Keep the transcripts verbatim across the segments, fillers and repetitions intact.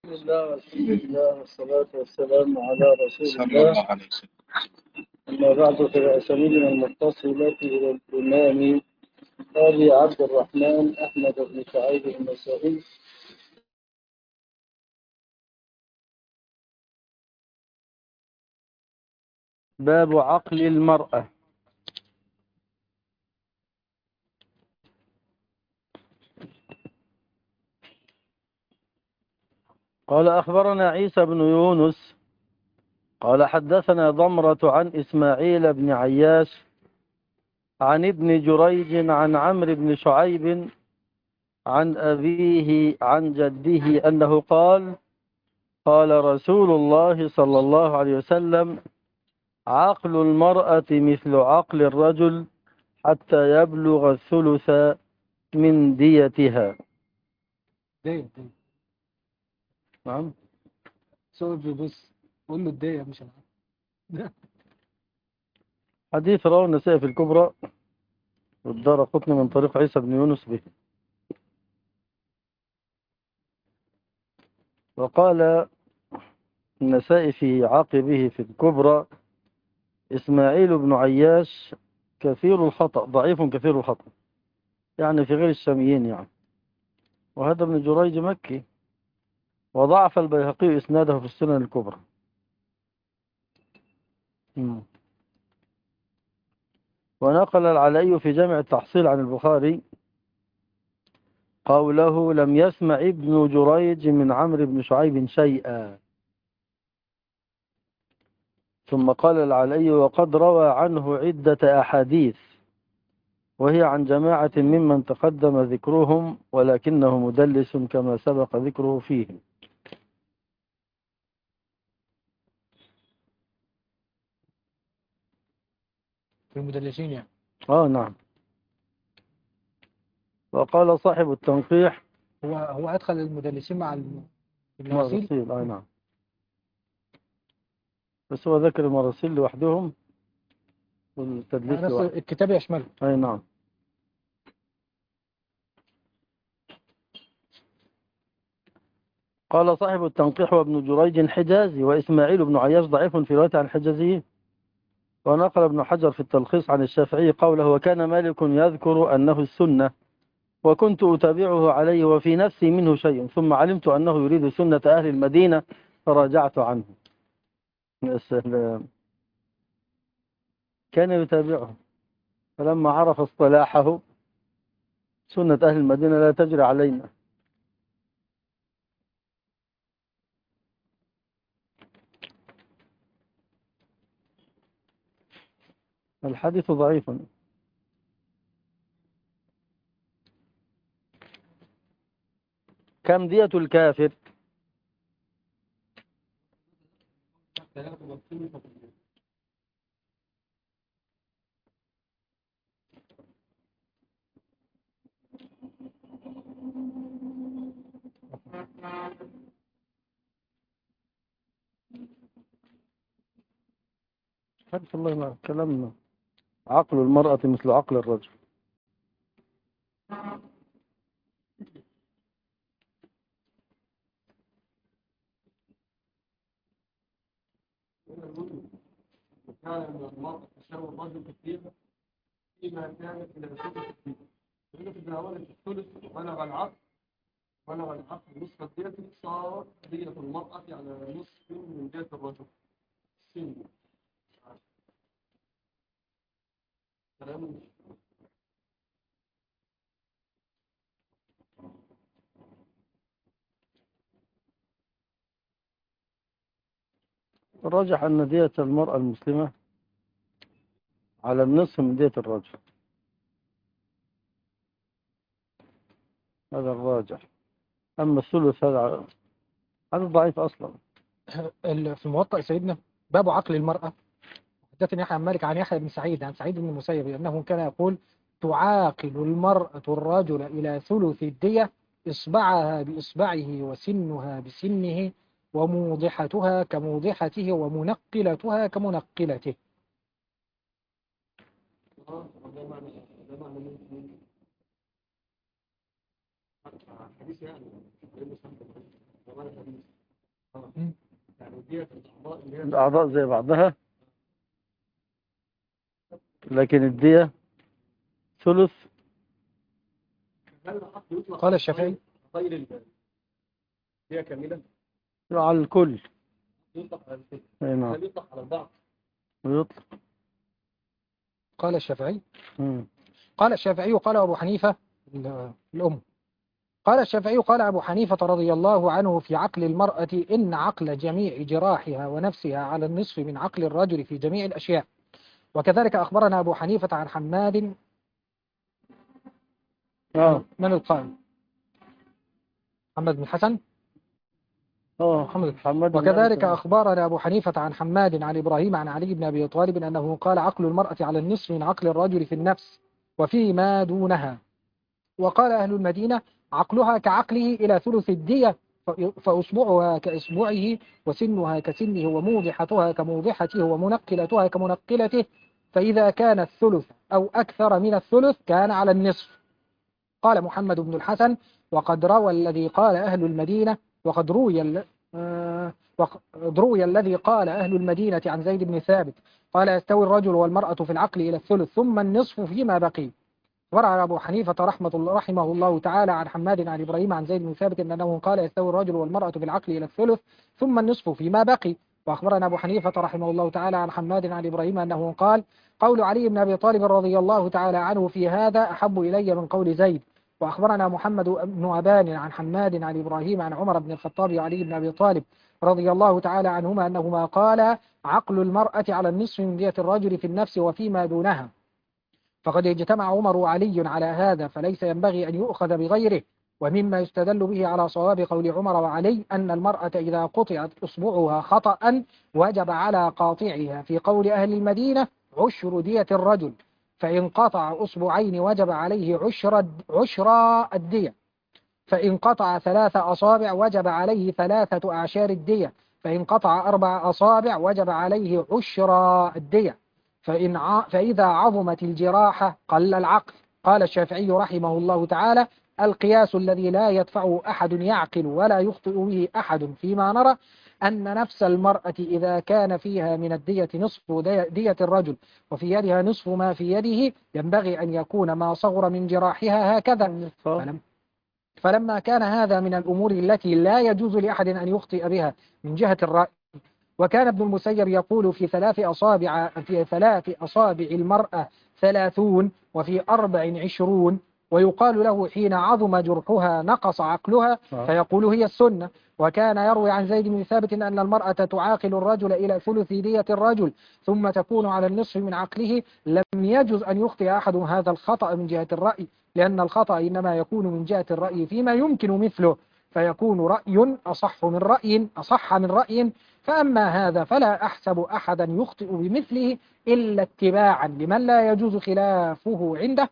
بسم الله والحمد لله والصلاة والسلام على رسول صلى الله. الله عليه وسلم. أما بعد فبأسانيدنا المتصلة إلى الإمام أبي عبد الرحمن أحمد بن سعيد النسائي باب عقل المرأة. قال أخبرنا عيسى بن يونس قال حدثنا ضمرة عن إسماعيل بن عياش عن ابن جريج عن عمرو بن شعيب عن أبيه عن جده أنه قال قال رسول الله صلى الله عليه وسلم عقل المرأة مثل عقل الرجل حتى يبلغ الثلث من ديتها. دية دية نعم. سؤال بيبص قول له الدية مش العقل. حديث رواه النسائي في الكبرى والدارقطني من طريق عيسى بن يونس به. وقال النسائي في عاقبه في الكبرى إسماعيل بن عياش كثير الخطأ ضعيف كثير الخطأ، يعني في غير الشاميين يعني. وهذا ابن جريج مكي، وضعف البيهقي إسناده في السنن الكبرى. مم. ونقل العلي في جامع التحصيل عن البخاري قوله لم يسمع ابن جريج من عمرو بن شعيب شيئا. ثم قال العلي وقد روى عنه عدة أحاديث وهي عن جماعة ممن تقدم ذكرهم ولكنه مدلس كما سبق ذكره فيه. في المدلسين يعني. آه نعم. وقال صاحب التنقيح هو هو أدخل المدلسين مع المراسيل. مراسيل. آه نعم، بس هو ذكر المراسيل لوحدهم والتدليس نفس لوحده. الكتاب يشمله. أي نعم. قال صاحب التنقيح وابن جريج حجازي وإسماعيل بن عياش ضعيف في رواية عن الحجازيين. ونقل ابن حجر في التلخيص عن الشافعي قوله وكان مالك يذكر أنه السنة وكنت أتابعه عليه وفي نفسي منه شيء ثم علمت أنه يريد سنة أهل المدينة فراجعت عنه. يا سلام، كان يتابعه فلما عرف اصطلاحه سنة أهل المدينة لا تجري علينا. الحديث ضعيف. كم دية الكافر؟ حدث الله ما كلامنا عقل المرأة مثل عقل الرجل. كان من المرأة تشاور الرجل كثيرا فيما كانت إلى الثلث فيه. فإنه في تناولت الثلث بلغ العقل بلغ العقل نصف الدية صار دية المرأة على نصف من دية الرجل. سن كلام الراجح أن دية المرأة المسلمة على النصف من دية الرجل، هذا الراجح. أما الثلث هذا هذا ضعيف أصلا. ال- في الموطأ سيدنا باب عقل المرأة. حدثني يحيى عن مالك عن يحيى بن سعيد عن سعيد بن المسيب أنه كان يقول تعاقل المرأة الرجل إلى ثلث الدية إصبعها بإصبعه وسنها بسنه وموضحتها كموضحته ومنقلتها كمنقلته. ده معنى ده معنى من حديث يعني ده معنى حديث. الأعضاء زي بعضها، لكن الدية ثلث. هل العقد يطلق قال الشافعي غير البال هي كاملة؟ على الكل. يطلق على الكل. أي نعم. هل يطلق على البعض؟ ويطلق. قال الشافعي مم. قال الشافعي قال أبو حنيفة ال- الأم قال الشافعي قال أبو حنيفة رضي الله عنه في عقل المرأة إن عقل جميع جراحها ونفسها على النصف من عقل الرجل في جميع الأشياء. وكذلك أخبرنا أبو حنيفة عن حماد. اه من القائل؟ محمد بن حسن. اه محمد. محمد بن وكذلك أنس. أخبرنا أبو حنيفة عن حماد عن إبراهيم عن علي بن أبي طالب أنه قال عقل المرأة على النصف من عقل الرجل في النفس وفيما دونها. وقال أهل المدينة عقلها كعقله إلى ثلث الدية، فأصبعها كإصبعه وسنها كسنه وموضحتها كموضحته ومنقلتها كمنقلته، فإذا كان الثلث أو أكثر من الثلث كان على النصف. قال محمد بن الحسن وقد روى الذي قال أهل المدينة وقد روي ال- آه، وقد روي الذي قال أهل المدينة عن زيد بن ثابت قال يستوي الرجل والمرأة في العقل إلى الثلث ثم النصف فيما بقي. ورع أبو حنيفة رحمة الله رحمه الله تعالى عن حماد عن إبراهيم عن زيد بن ثابت أنه قال يستوي الرجل والمرأة في العقل إلى الثلث ثم النصف فيما بقي. وأخبرنا أبو حنيفة رحمه الله تعالى عن حماد عن إبراهيم أنه قال قول علي بن أبي طالب رضي الله تعالى عنه في هذا أحب إلي من قول زيد. وأخبرنا محمد بن أبان عن حماد عن إبراهيم عن عمر بن الخطاب وعلي بن أبي طالب رضي الله تعالى عنهما أنهما قال عقل المرأة على النصف من دية الرجل في النفس وفيما دونها. فقد اجتمع عمر وعلي على هذا فليس ينبغي أن يؤخذ بغيره. ومما يستدل به على صواب قول عمر وعلي أن المرأة إذا قطعت إصبعها خطأ وجب على قاطعها في قول أهل المدينة عشر دية الرجل، فإن قطع أصبعين وجب عليه عشر عشر الدية، فإن قطع ثلاث أصابع وجب عليه ثلاثة أعشار الدية، فإن قطع أربع أصابع وجب عليه عشر الدية، فإن ع... فإذا عظمت الجراحة قل العقل. قال الشافعي رحمه الله تعالى القياس الذي لا يدفعه أحد يعقل ولا يخطئ به أحد فيما نرى أن نفس المرأة إذا كان فيها من الدية نصف دي- دية الرجل وفي يدها نصف ما في يده ينبغي أن يكون ما صغر من جراحها هكذا. فلم فلما كان هذا من الأمور التي لا يجوز لأحد أن يخطئ بها من جهة الرأي. وكان ابن المسيب يقول في ثلاث أصابع في ثلاث أصابع المرأة ثلاثون وفي أربع عشرون، ويقال له حين عظم جرحها نقص عقلها فيقول هي السنة. وكان يروي عن زيد بن ثابت أن المرأة تعاقل الرجل إلى ثلث دية الرجل ثم تكون على النصف من عقله. لم يجوز أن يخطئ أحد هذا الخطأ من جهة الرأي، لأن الخطأ إنما يكون من جهة الرأي فيما يمكن مثله، فيكون رأي أصح من رأي أصح من رأي. فأما هذا فلا أحسب أحدا يخطئ بمثله إلا اتباعا لمن لا يجوز خلافه عنده.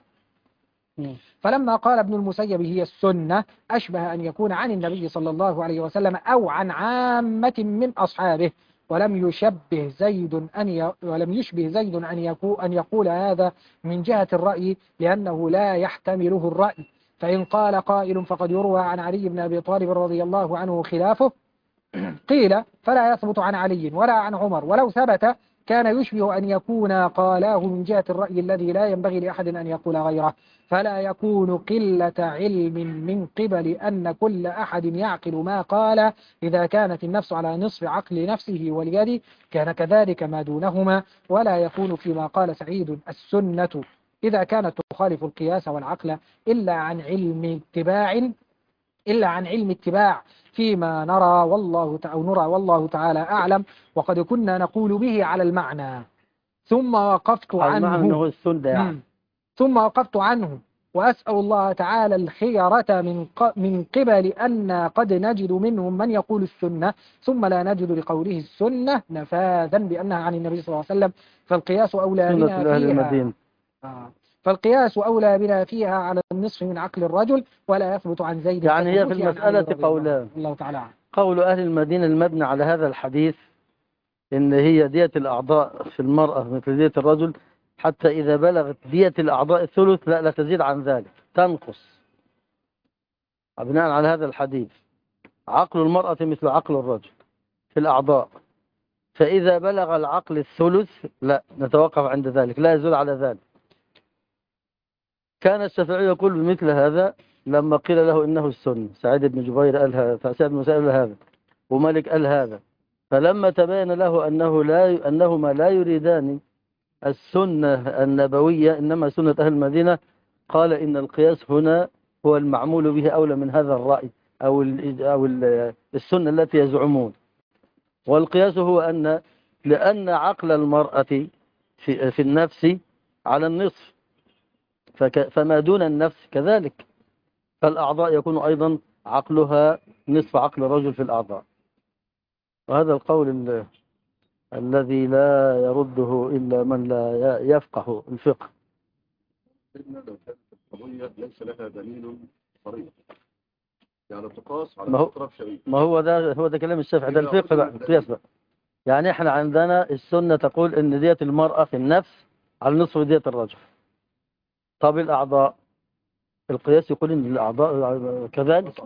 فلما قال ابن المسيب هي السنة أشبه أن يكون عن النبي صلى الله عليه وسلم أو عن عامة من أصحابه، ولم يشبه زيد أن ي... ولم يشبه زيد أن يقول أن يقول هذا من جهة الرأي لأنه لا يحتمله الرأي. فإن قال قائل فقد يروى عن علي بن أبي طالب رضي الله عنه خلافه قيل فلا يثبت عن علي ولا عن عمر، ولو ثبت كان يشبه أن يكون قالاه من جهة الرأي الذي لا ينبغي لأحد أن يقول غيره، فلا يكون قلة علم من قبل أن كل أحد يعقل ما قال. إذا كانت النفس على نصف عقل نفسه واليد كان كذلك ما دونهما، ولا يكون فيما قال سعيد السنة إذا كانت تخالف القياس والعقل إلا عن علم اتباع إلا عن علم اتباع فيما نرى والله تعالى نرى والله تعالى أعلم. وقد كنا نقول به على المعنى ثم وقفت على المعنى عنه أنه السنة يعني. مم. ثم وقفت عنه وأسأل الله تعالى الخيرة من ق- من قبل أن قد نجد منهم من يقول السنة ثم لا نجد لقوله السنة نفاذا بأنها عن النبي صلى الله عليه وسلم، فالقياس أولى سنة بنا أهل فيها المدينة. آه. فالقياس أولى بنا فيها على النصف من عقل الرجل ولا يثبت عن زيد يعني هي في كثبوته عن علي المسألة رضي الله قولان. عنه. الله تعالى أعلم. قول أهل المدينة المبني على هذا الحديث إن هي دية الأعضاء في المرأة مثل دية الرجل، حتى إذا بلغت دية الأعضاء الثلث لا لا تزيد عن ذلك تنقص. بناء على هذا الحديث عقل المرأة مثل عقل الرجل في الأعضاء، فإذا بلغ العقل الثلث لا نتوقف عند ذلك، لا يزول على ذلك. كان الشافعي يقول بمثل هذا لما قيل له إنه السنة. سعيد بن جبير قال هذا، فسعيد بن مسائب قال هذا، ومالك قال هذا. فلما تبين له أنه لا أنهما لا يريدان السنة النبوية إنما سنة أهل المدينة، قال إن القياس هنا هو المعمول به أولى من هذا الرأي أو ال أو ال السنة التي يزعمون. والقياس هو أن لأن عقل المرأة في, في النفس على النصف، فك فما دون النفس كذلك، فالأعضاء يكون أيضا عقلها نصف عقل الرجل في الأعضاء. وهذا القول ال الذي لا يرده إلا من لا يفقه الفقه. سيدنا لو كانت القضية ليس لها دليل صريح، يعني تقاس على ما هو أطراف شريك. ما هو ده هو ده كلام الشافعي، ده الفقه بقى، القياس بقى. يعني احنا عندنا السنة تقول ان دية المرأة في النفس على نصف دية الرجل. طب الأعضاء، القياس يقول ان الأعضاء كذلك.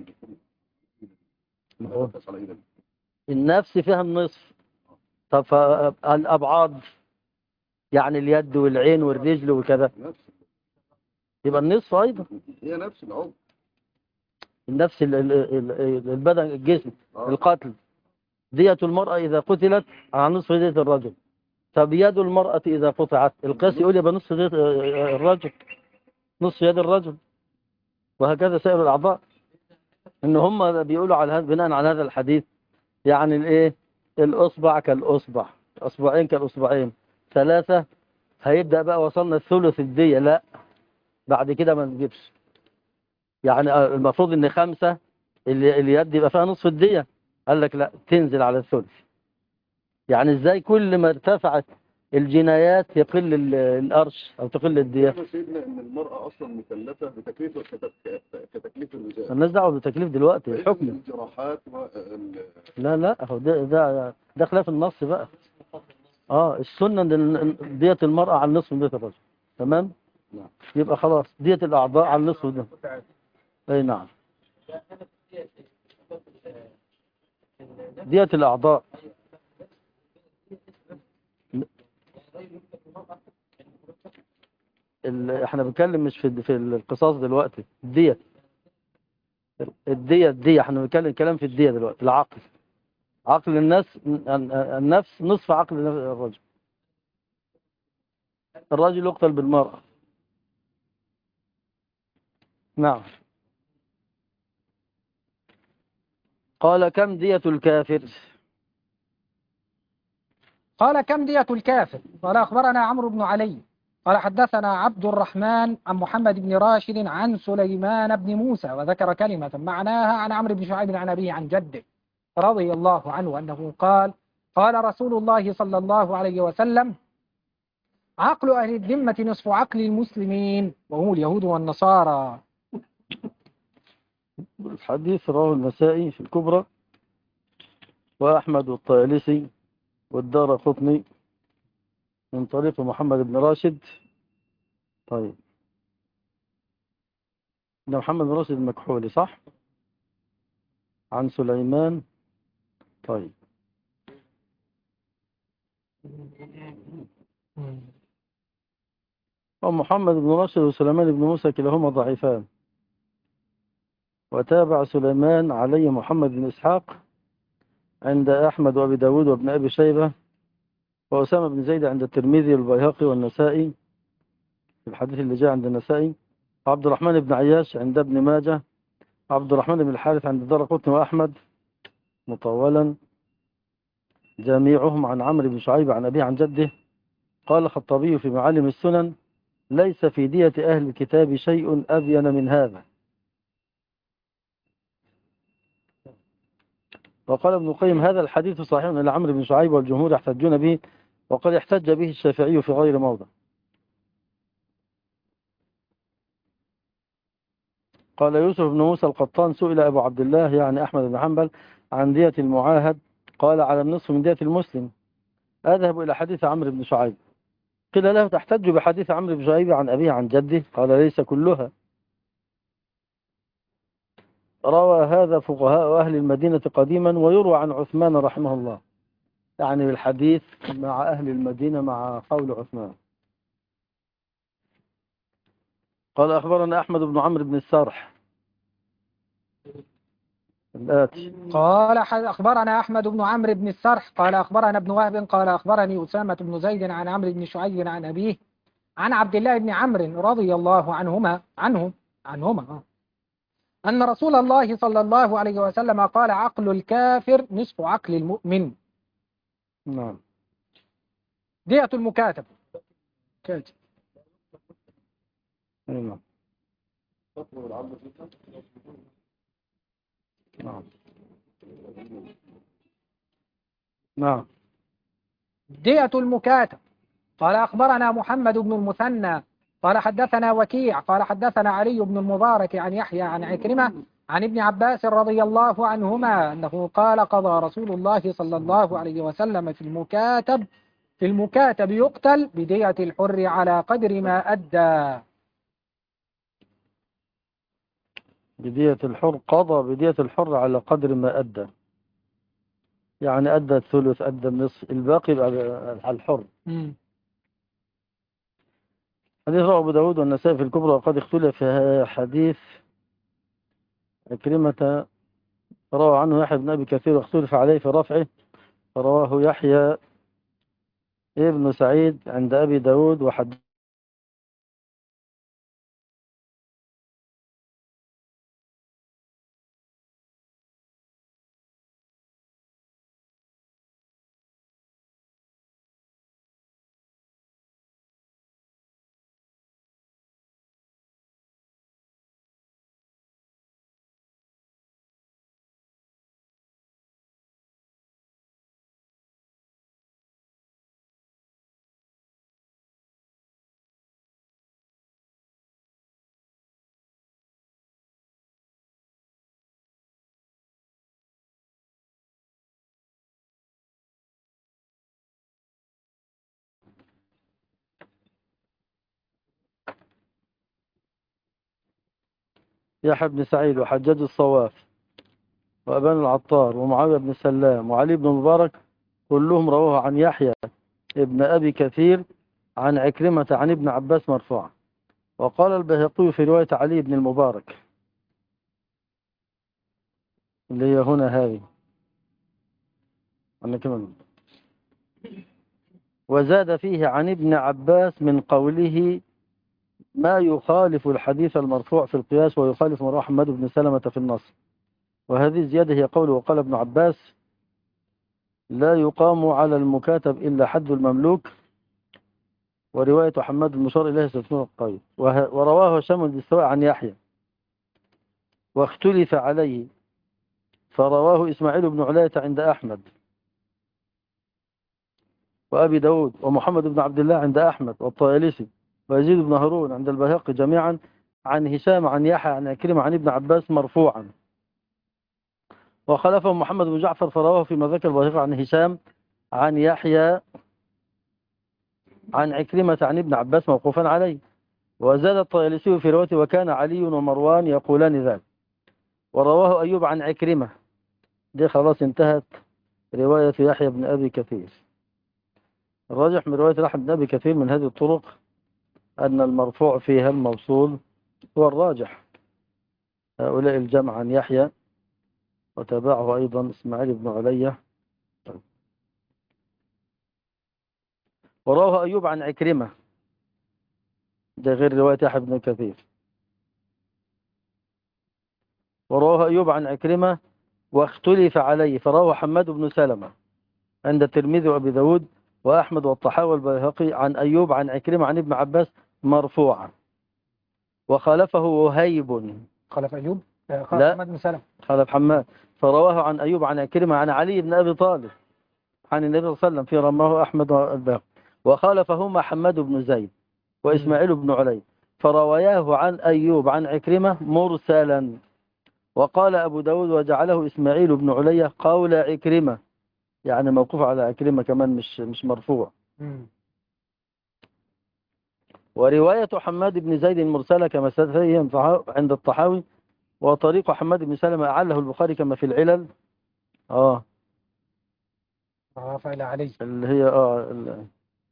النفس فيها النصف. طب الأبعاد يعني اليد والعين والرجل وكذا يبقى النصف أيضا. هي نفس العضو، النفس البدن الجسم. آه. القتل دية المرأة إذا قتلت على نصف دية الرجل. طب يد المرأة إذا قطعت، القياس يقول يبقى نصف دية الرجل، نصف يد الرجل، وهكذا سائر الأعضاء. إن هم بيقولوا على هذا بناء على هذا الحديث، يعني الإيه، الأصبع كالأصبع، أصبعين كالأصبعين، ثلاثة هيبدأ بقى وصلنا الثلث الدية. لا، بعد كده ما نجيبش. يعني المفروض إن خمسة اللي اليد يبقى فيها نصف الدية، قال لك لا، تنزل على الثلث. يعني ازاي كل ما ارتفعت الجنايات يقل القرش او تقل الدية؟ سيدنا ان المرأة اصلا مكلفة بتكليف كتكليف الرجال، الناس دعوه بالتكليف دلوقتي الحكم. الجراحات وال... لا لا هو ده ده ده خلاف النص بقى. اه السنة ان دية المرأة على النصف من دية الرجل. تمام. نعم. يبقى خلاص دية الاعضاء على النصف ده. اي نعم. دية الاعضاء احنا بنتكلم مش في في القصاص دلوقتي. الدية الدية الدية احنا بنتكلم كلام في الدية دلوقتي. العقل، عقل الناس النفس نصف عقل الرجل. الرجل يقتل بالمرأة. نعم. قال كم دية الكافر؟ قال كم دية الكافر؟ قال أخبرنا عمرو بن علي قال حدثنا عبد الرحمن عن محمد بن راشد عن سليمان بن موسى وذكر كلمة معناها عن عمرو بن شعيب عن أبيه عن جده رضي الله عنه أنه قال قال رسول الله صلى الله عليه وسلم عقل أهل الذمة نصف عقل المسلمين وهم اليهود والنصارى. الحديث رواه النسائي في الكبرى وأحمد والطيالسي والدارقطني من طريق محمد بن راشد. طيب ده محمد بن راشد المكحولي صح؟ عن سليمان. طيب ومحمد بن راشد وسليمان بن موسى كلاهما ضعيفان، وتابع سليمان عليه محمد بن إسحاق عند أحمد وأبي داود وابن أبي شيبة وأسامة بن زيد عند الترمذي والبيهقي والنسائي في الحديث اللي جاء عند النسائي، عبد الرحمن بن عياش عند ابن ماجه، عبد الرحمن بن الحارث عند الدارقطني وأحمد مطولا، جميعهم عن عمرو بن شعيب عن أبيه عن جده. قال الخطابي في معالم السنن ليس في دية أهل الكتاب شيء أبين من هذا. وقال ابن القيم هذا الحديث صحيح إلى عمرو بن شعيب والجمهور يحتجون به، وقد احتج به الشافعي في غير موضع. قال يوسف بن موسى القطان سئل أبو عبد الله يعني أحمد بن حنبل عن دية المعاهد، قال على النصف من دية المسلم. أذهب إلى حديث عمرو بن شعيب، قيل له تحتج بحديث عمرو بن شعيب عن أبيه عن جده، قال ليس كلها. روى هذا فقهاء أهل المدينة قديما ويروى عن عثمان رحمه الله. يعني بالحديث مع أهل المدينة مع قول عثمان. قال أخبرنا أحمد بن عمرو بن السرح الآتي. قال ح- أخبرنا أحمد بن عمرو بن السرح قال أخبرنا ابن وهب قال أخبرني أسامة بن زيد عن عمرو بن شعيب عن أبيه عن عبد الله بن عمرو رضي الله عنهما عنه عنهما آه. أن رسول الله صلى الله عليه وسلم قال عقل الكافر نصف عقل المؤمن. نعم. دية المكاتب كاتب. نعم. نعم. نعم. دية المكاتب. قال أخبرنا محمد بن المثنى قال حدثنا وكيع قال حدثنا علي بن المبارك عن يحيى عن عكرمة عن ابن عباس رضي الله عنهما أنه قال قضى رسول الله صلى الله عليه وسلم في المكاتب في المكاتب يقتل بدية الحر على قدر ما أدى. بدية الحر قضى بدية الحر على قدر ما أدى، يعني أدى الثلث أدى النصف الباقي على الحر. مم. حديث رواه أبو داود والنسائي في الكبرى وقد اختلف في حديث عكرمة روى عنه يحيى بن أبي كثير واختلف عليه في رفعه، رواه يحيى ابن سعيد عند أبي داود وحد يحيى بن سعيد وحجاج الصواف وأبان العطار ومعاوية بن سلام وعلي بن مبارك كلهم رواه عن يحيى ابن أبي كثير عن عكرمة عن ابن عباس مرفوعا. وقال البيهقي في رواية علي بن المبارك اللي هي هنا هذه أنا كمان، وزاد فيه عن ابن عباس من قوله ما يخالف الحديث المرفوع في القياس ويخالف ما رواه حماد بن سلمة في النص. وهذه الزيادة هي قوله وقال ابن عباس لا يقام على المكاتب إلا حد المملوك، ورواية حماد المشار إليه ستكون القيد. ورواه هشام بن السواء عن يحيى واختلف عليه فرواه إسماعيل بن علاية عند أحمد وأبي داود ومحمد بن عبد الله عند أحمد والطيالسي ويزيد بن هارون عند البيهقي جميعا عن هشام عن يحيى عن عكرمة عن ابن عباس مرفوعا. وخلفه محمد بن جعفر فرواه فيما ذكر البيهقي عن هشام عن يحيى عن عكرمة عن ابن عباس موقوفا عليه. وزاد الطيالسي في روايته وكان علي ومروان يقولان ذلك. ورواه أيوب عن عكرمة. دي خلاص انتهت رواية يحيى بن أبي كثير. الراجح من رواية يحيى بن أبي كثير من هذه الطرق أن المرفوع فيها الموصول هو الراجح. هؤلاء الجمع عن يحيى وتابعه أيضا إسماعيل بن علية. ورواه أيوب عن عكرمة، ده غير رواية يحيى بن كثير. ورواه أيوب عن عكرمة واختلف عليه فرواه حماد بن سلمة عند الترمذي وأبي داود وأحمد والطحاوي والبيهقي عن أيوب عن عكرمة عن ابن عباس مرفوعا. وخالفه وهيب خلف أيوب آه، خلف لا محمد بن سلمة خالف حماد فرواه عن أيوب عن عكرمة عن علي بن أبي طالب عن النبي صلى الله عليه وسلم في رماه أحمد والبيهقي. وخالفهما حماد بن زيد وإسماعيل بن علي فرواياه عن أيوب عن عكرمة مرسلا. وقال أبو داود وجعله إسماعيل بن علي قول عكرمة، يعني موقوف على عكرمة كمان مش مش مرفوع. مم. ورواية حماد بن زيد المرسلة كما ستفهم عند الطحاوي وطريق حماد بن سلمة أعله البخاري كما في العلل. آه رفع إلى علي. اللي هي اه ال-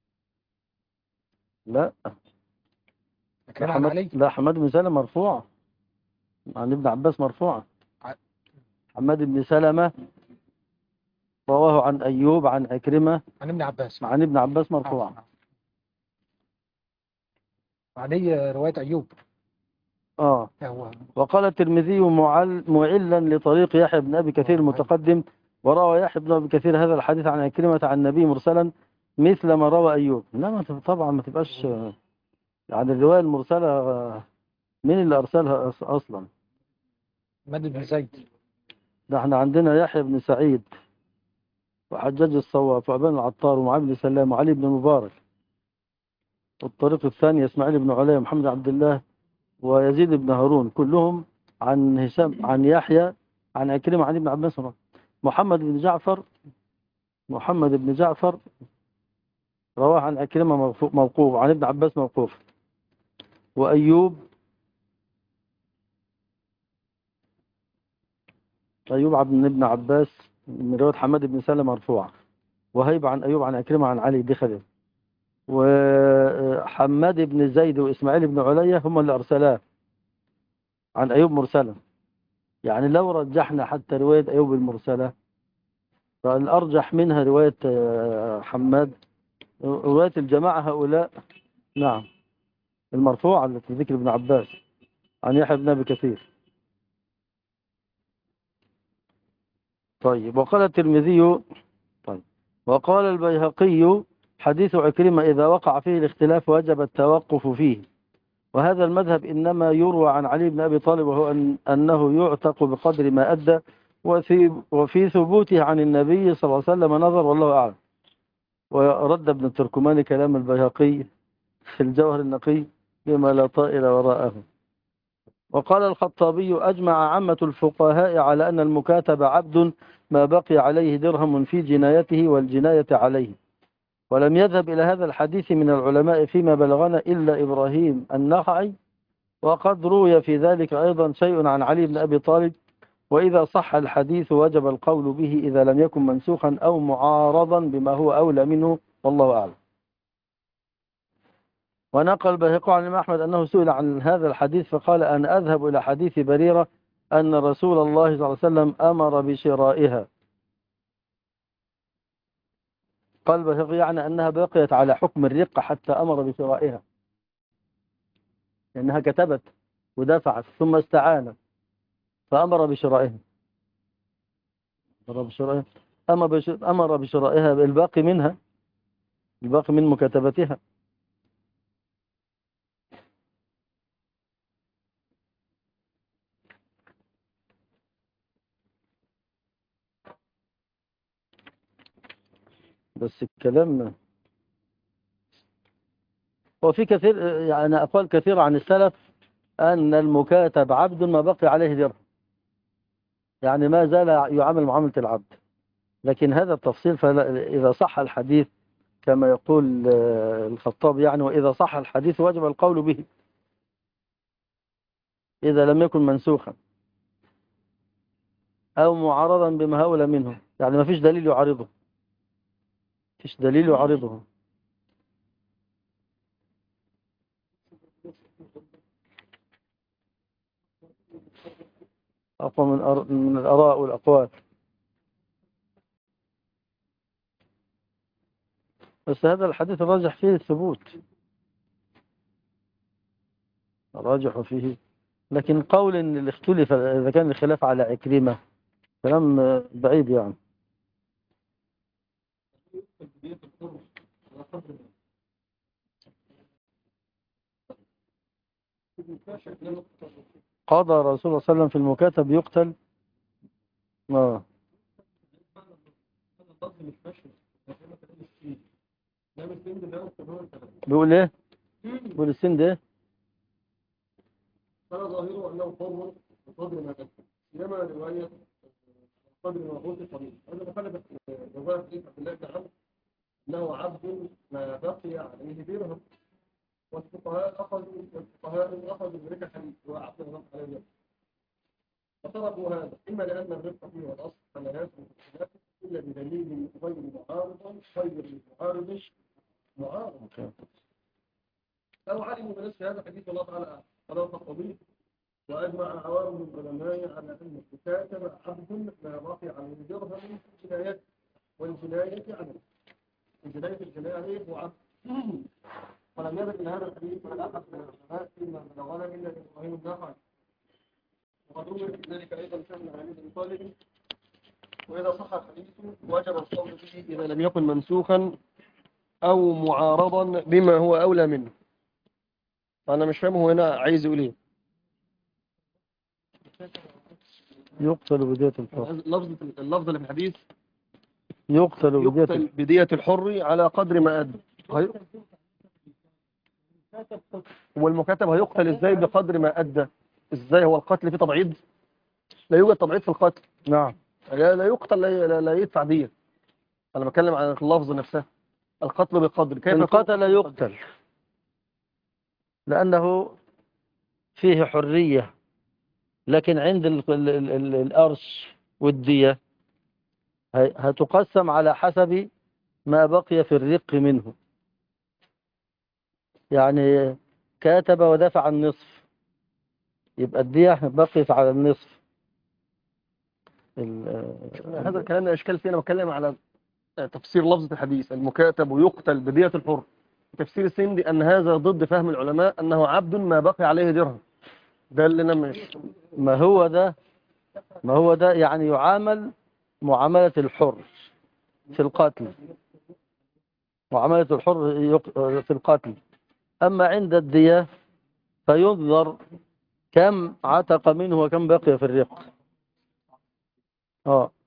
لا لا كلام عن حماد علي. لا حماد بن سلمة مرفوع عن ابن عباس مرفوعة. ع- حماد بن سلمة رواه عن أيوب عن عكرمة عن ابن عباس. عن ابن عباس آه. مرفوعا. آه. علي رواية أيوب. اه هو وقال الترمذي معل معلا لطريق يحيى بن أبي كثير المتقدم، وروى يحيى بن أبي كثير هذا الحديث عن عكرمة عن النبي مرسلا مثل ما روى أيوب. لا ما تب- طبعا ما تبقاش يعني الرواية المرسلة. آه، مين اللي أرسلها أص- أصلا؟ مد بن زيد. ده احنا عندنا يحيى بن سعيد وحجاج الصواب وأبان العطار ومعاذ بن سلام وعلي بن المبارك. والطريق الثاني إسماعيل بن علي ومحمد عبد الله ويزيد بن هارون كلهم عن هشام عن يحيى عن عكرمة عن ابن عباس. محمد بن جعفر محمد بن جعفر رواه عن عكرمة موقوف موقوف عن ابن عباس موقوف. وأيوب أيوب عن ابن عباس من رواية حماد بن سلمة مرفوع. وهيب عن أيوب عن عكرمة عن علي دي خليل. وحماد بن زيد وإسماعيل بن علية هم اللي أرسلاه عن أيوب مرسلا. يعني لو رجحنا حتى رواية أيوب المرسلة فالأرجح منها رواية آه، حماد. رواية الجماعة هؤلاء نعم المرفوعة التي ذكر ابن عباس عن يحيى بن أبي كثير. طيب وقال الترمذي طيب وقال البيهقي حديث عكرمة إذا وقع فيه الاختلاف وجب التوقف فيه. وهذا المذهب إنما يروى عن علي بن أبي طالب وهو أن أنه يعتق بقدر ما أدى. وفي, وفي ثبوته عن النبي صلى الله عليه وسلم نظر والله أعلم. ورد ابن التركماني كلام البيهقي في الجوهر النقي بما لا طائل وراءه. وقال الخطابي أجمع عامة الفقهاء على أن المكاتب عبد ما بقي عليه درهم في جنايته والجناية عليه. ولم يذهب إلى هذا الحديث من العلماء فيما بلغنا إلا إبراهيم النخعي. وقد روي في ذلك أيضا شيء عن علي بن أبي طالب. وإذا صح الحديث وجب القول به إذا لم يكن منسوخا أو معارضا بما هو أولى منه والله أعلم. ونقل البيهقي عن الإمام أحمد أنه سئل عن هذا الحديث فقال أنا أذهب إلى حديث بريرة أن رسول الله صلى الله عليه وسلم أمر بشرائها. قال البيهقي يعني أنها بقيت على حكم الرقة حتى أمر بشرائها لأنها كتبت ودفعت ثم استعانت فأمر بشرائها. أمر بشرائها أمر بش- أمر بشرائها الباقي منها الباقي من مكاتبتها. بس الكلام وفي كثير يعني أقوال كثيرة عن السلف أن المكاتب عبد ما بقي عليه درهم يعني ما زال يعامل معاملة العبد. لكن هذا التفصيل فإذا صح الحديث كما يقول آه، الخطاب يعني وإذا صح الحديث وجب القول به إذا لم يكن منسوخا أو معارضا بما هول منه يعني ما فيش دليل يعارضه فيش دليل يعارضه. أقوى من أر- من الآراء والأقوال. بس هذا الحديث الراجح فيه الثبوت الراجح فيه. لكن قول إن اللي اختلف إذا كان الخلاف على عكرمة كلام آه، بعيد يعني. قضى رسول الله صلى الله عليه وسلم في المكاتب يقتل. آه. بيقول ايه بيقول السن ده فلا ظاهره أنه قول بقدر ما تكتب إنما رواية قدر ما قلت قليل. هذا دخل رواية حديث عبد الله بن عمرو أنه عبد ما بقي عليه درهم. والفقهاء أخذوا والفقهاء أخذوا بركة الحديث وعبد ما بقي عليه درهم. فتركوا هذا إما لأن الرفق فيه والأصل فلا يثبت في الخلاف إلا بدليل غير معارض غير معارض معارض أو علموا بنفس هذا الحديث والله تعالى على الطبيب وأجمع عوام من العلماء على أن الكاتب عبد لا باقي عليه درهم في الجنايات والجناية عنه الجناية الجناية عليه هو عبد ولم يرد إلى هذا الحديث ولا أحد من العلماء إلا بلغنا إلا إبراهيم النخعي وقد روي في ذلك أيضا شأن علي بن طالب وإذا صح الحديث وجب القول به إذا لم يكن منسوخا أو معارضا بما هو أولى منه. أنا مش فاهم هو هنا عايز يقول إيه. يقتل بدية الحر. اللفظ اللفظ اللي في الحديث يقتل بدية يقتل بدية الحر على قدر ما أدى. والمكاتب هيقتل إزاي بقدر ما أدى؟ إزاي هو القتل فيه تبعيض؟ لا يوجد تبعيض في القتل. نعم. لا, لا يقتل لا, لا, لا يدفع دية. أنا بتكلم عن اللفظ نفسه. القتل بقدر كيف القتل يقتل لأنه فيه حرية، لكن عند ال ال ال ال الأرش والدية هتقسم على حسب ما بقي في الرق منه. يعني كاتب ودفع النصف يبقى الدية بقيت على النصف. هذا الكلام الأشكال فيه. أنا بتكلم على تفسير لفظة الحديث المكاتب ويقتل بدية الحر. تفسير السندي أن هذا ضد فهم العلماء أنه عبد ما بقي عليه درهم. ده اللي أنا مش ما هو ده ما هو ده يعني يعامل معاملة الحر في القتل، معاملة الحر في القتل. أما عند الدية فينظر كم عتق منه وكم بقي في الرق. اه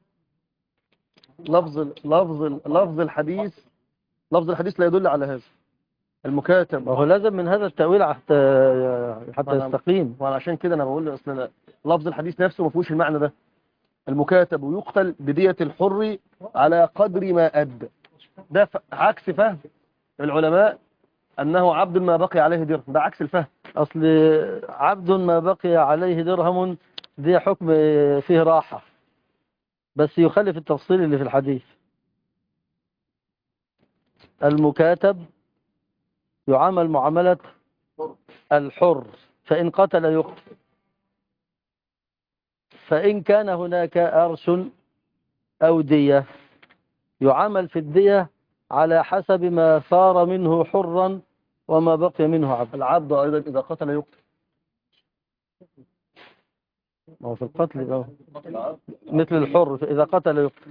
لفظ لفظ لفظ الحديث لفظ الحديث لا يدل على هذا. المكاتب وهو لازم من هذا التأويل حتى حتى يستقيم. وعشان كده انا بقول اصل لفظ الحديث نفسه ما فيهوش المعنى ده. المكاتب ويقتل بدية الحر على قدر ما أدى. ده عكس فهم العلماء أنه عبد ما بقي عليه درهم. ده عكس الفهم. أصل عبد ما بقي عليه درهم دي حكم فيه راحة، بس يخالف التفصيل اللي في الحديث. المكاتب يعامل معاملة الحر، فإن قتل يقتل. فإن كان هناك أرش أو دية يعامل في الدية على حسب ما صار منه حرا وما بقي منه عبد. العبد أيضا إذا قتل يقتل. ما هو في القتل بقى. مثل الحر إذا قتل يقتل.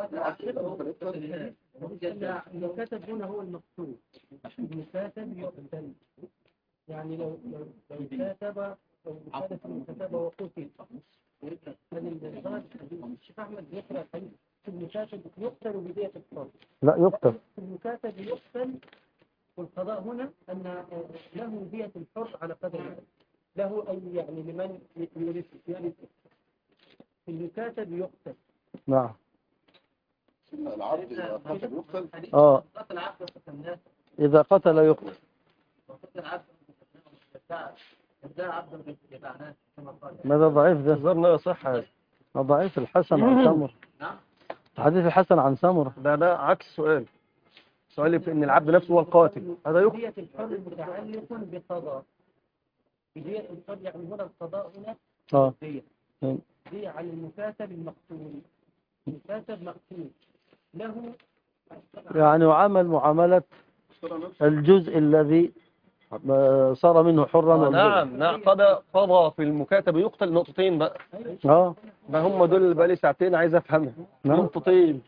المكاتب هنا هو المقتول. المكاتب يقتل. يعني لو لو لو كاتب لو كانت المكاتبة وقتل هذه الشيخ أحمد يقرأ الحديث المكاتب يقتل بدية الحر. لا يقتل. المكاتب يقتل والقضاء هنا أن له دية الحر على قدر له أي يعني لمن يريد يعني المكاتب يقتل. نعم. العبد إذا قتل يقتل. اه إذا قتل يقتل. ماذا ضعيف ده؟ ظهرنا صح هذا. ضعيف. الحسن عن سمر. حديث الحسن عن سمر. ده ده عكس سؤال. سؤالي في ان العبد نفسه هو القاتل. هذا يقتل. دية الحر متعلق بقضاء. دية الحر يعني هنا القضاء هنا اه دية. دية على المكاتب المقتول. المكاتب مقتول له يعني يعامل معاملة الجزء الذي صار منه حرا. آه نعم نعم. قضى قضى في المكاتب يقتل نقطتين بقى. اه ده هم دول اللي بقى لي ساعتين عايز افهمها. نقطتين.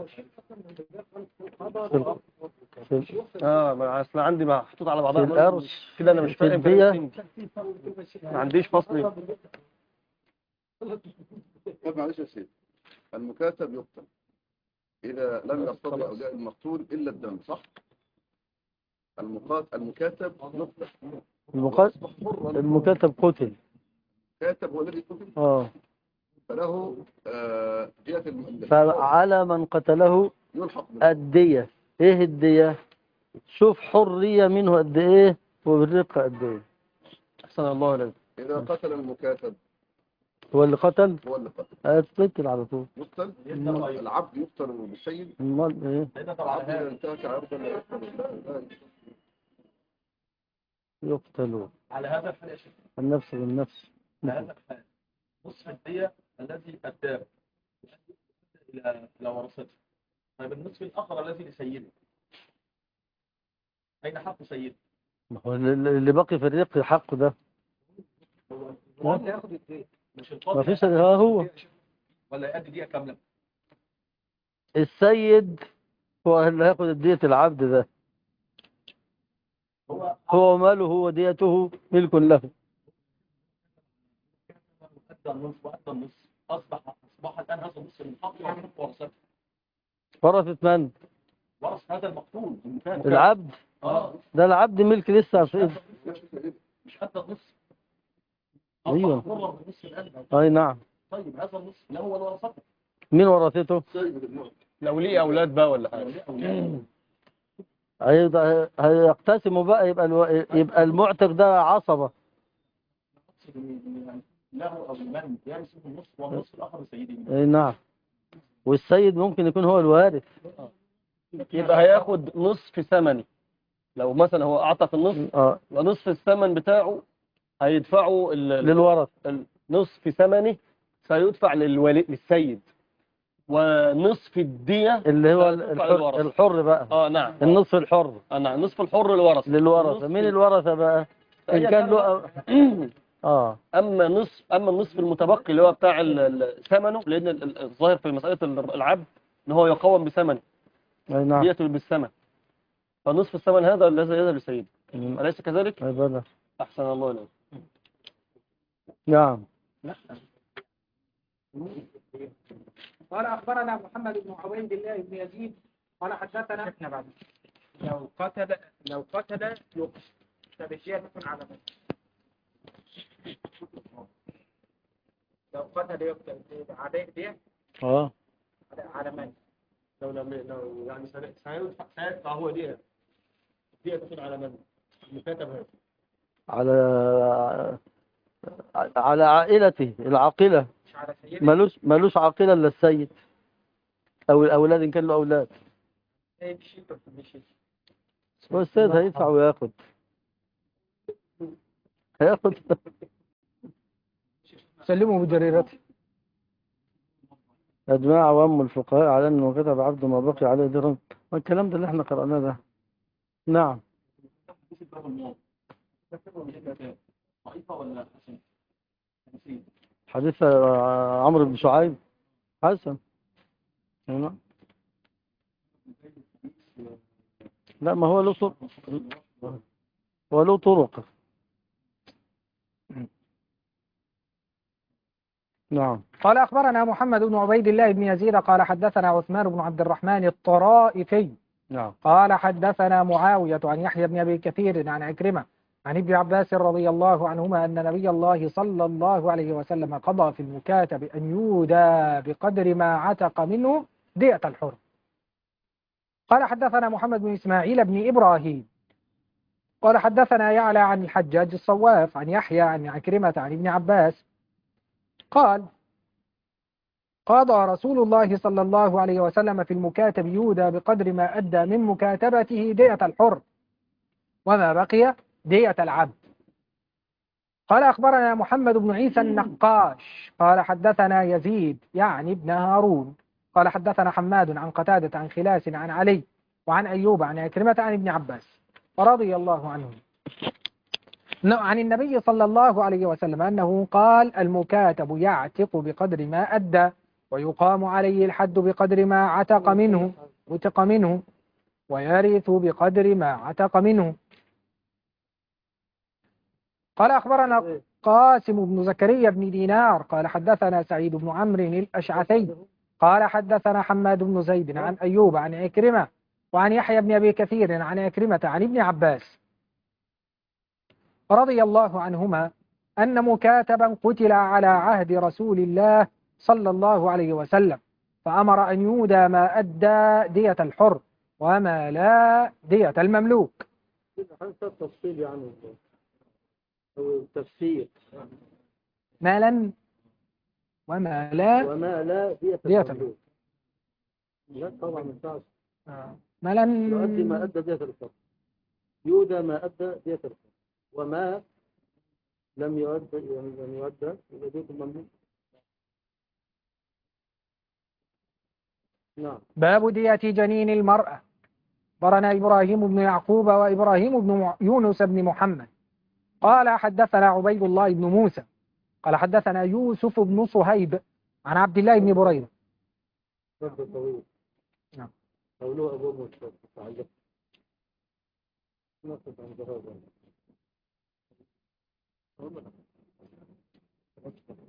اه ما اصل عندي محطوط على بعضها في الأرش كده. انا مش فاهم الدية. ما عنديش فصل. طب معلش يا سيدي، المكاتب يقتل إذا لم يقتضي أولياء المقتول إلا الدم، صح؟ المقات المكاتب يقتل. المكاتب المكاتب قتل. الكاتب هو الذي قتل. اه فله آه دية الم... فعلى من قتله يلحق منه الدية. ايه الدية؟ شوف حرية منه قد ايه وبالرقة قد ايه. احسن الله عليك. إذا قتل المكاتب هو اللي قتل؟ هو اللي قتل هيتقتل على طول. يقتل. العبد يقتل بالسيد. امال ايه؟ العبد إذا انتهك عرضا لا يقتل. يقتلوا على هذا الحال يا شيخ، النفس بالنفس. على هذا الحال نصف الدية الذي أداه إلى إلى ورثته، طيب النصف الآخر الذي لسيده أين حق سيده؟ ما هو اللي باقي في الرق حقه ده. هو اللي ياخد الدية مش القاضي، ما فيش ها هو ولا يأدي دية كاملة؟ السيد هو اللي هياخد الدية، العبد ده هو هو ماله، هو ديته ملك له. أدى النصف وأدى النصف، أصبح أصبح الآن هذا النصف من حقه وحق ورثته. ورثة من؟ ورث هذا المقتول المكاتب. العبد. اه ده العبد ملك لسه في إيده. مش أدى النصف. أيوه. أصبح حرا بالنصف الآن. أي نعم. طيب هذا النصف له ولا ورثته؟ مين ورثته؟ لو ليه اولاد بقى ولا حاجه. هيبقى- هيقتسموا بقى، يبقى الو... يبقى المعتق ده عصبة. له أو من يرث النصف والنصف الآخر لسيده. أي نعم. والسيد ممكن يكون هو الوارث. يبقى هياخد نصف ثمني. لو مثلا هو اعطى النصف اه ونصف الثمن بتاعه هيدفعه ال- للورث. نصف ثمنه سيدفع للولي للسيد، ونصف الدية اللي هو سيدفع الحر, للورثة. الحر بقى. اه نعم. النصف الحر اه نعم، نصف الحر للورثة. للورثة. مين الورثة بقى؟ إن كان له اه اما نصف اما النصف المتبقي اللي هو بتاع ال- ال- ثمنه، لان ال- ال- الظاهر في مسألة ال- العبد ان هو يقوم بثمنه، أي نعم. ديته بالثمن، فنصف الثمن هذا الذي يذهب للسيد، أليس كذلك؟ أي بلى. أحسن الله إليك. نعم. قال أخبرنا محمد بن عبيد الله بن يزيد قال حدثنا احنا بعد لو قتل لو قتل يقتل فبالشيء تكون على من؟ لو قتل يقتل عليه دي اه على من؟ لو لم لو يعني سيدفع سيدفع هو دية، دية تكون على من؟ المكاتب هذا. على على عائلته العاقلة. مش على سيدي. ملوش ملوش عاقلة إلا السيد أو الأولاد إن كان له أولاد. ايه بشيء بشيء والسيد هيدفع وياخد هياخد سلموا بجريرته. أجماع عوام الفقهاء على أنه كتب عبد ما بقي عليه درهم، والكلام ده اللي احنا قرأناه ده. نعم. ضعيفة ولا حسن؟ حديث عمرو بن شعيب حسن. نعم. لا ما هو له طرق، هو له طرق. نعم. قال أخبرنا محمد بن عبيد الله بن يزيد قال حدثنا عثمان بن عبد الرحمن الطرائفي نعم. قال حدثنا معاوية عن يحيى بن أبي كثير عن عكرمة عن ابن عباس رضي الله عنهما أن نبي الله صلى الله عليه وسلم قضى في المكاتب أن يودى بقدر ما عتق منه دية الحر. قال حدثنا محمد بن إسماعيل بن إبراهيم قال حدثنا يعلى عن الحجاج الصواف عن يحيى عن عكرمة عن ابن عباس قال قضى رسول الله صلى الله عليه وسلم في المكاتب يودى بقدر ما أدى من مكاتبته دية الحر وما بقي دية العبد. قال أخبرنا محمد بن عيسى النقاش قال حدثنا يزيد يعني ابن هارون قال حدثنا حماد عن قتادة عن خلاس عن علي وعن أيوب عن عكرمة عن ابن عباس رضي الله عنهم عن النبي صلى الله عليه وسلم أنه قال المكاتب يعتق بقدر ما أدى ويقام عليه الحد بقدر ما عتق منه عتق منه ويرث بقدر ما عتق منه. قال أخبرنا قاسم بن زكريا بن دينار قال حدثنا سعيد بن عمرو الأشعثي قال حدثنا حماد بن زيد عن أيوب عن عكرمة وعن يحيى بن أبي كثير عن عكرمة عن ابن عباس رضي الله عنهما أن مكاتبا قتل على عهد رسول الله صلى الله عليه وسلم فأمر أن يودى ما أدى دية الحر وما لا دية المملوك. حتى التفصيل يعني أو التفسير مالا وما لا وما لا دية دية المملوك. لا طبعا ما ينفعش. آه. ما لن يؤدي ما أدى دية الفرد، يودى ما أدى دية الفرد، وما لم يؤدى لم يؤدى إلى دية المملوك. نعم. باب دية جنين المرأة. أخبرنا إبراهيم بن يعقوب وإبراهيم بن يونس بن محمد قال حدثنا عبيد الله بن موسى قال حدثنا يوسف بن صهيب عن عبد الله بن بريدة. فرد طويل. نعم. قوله أبو موسى تعلق. نقصد عن جهاز.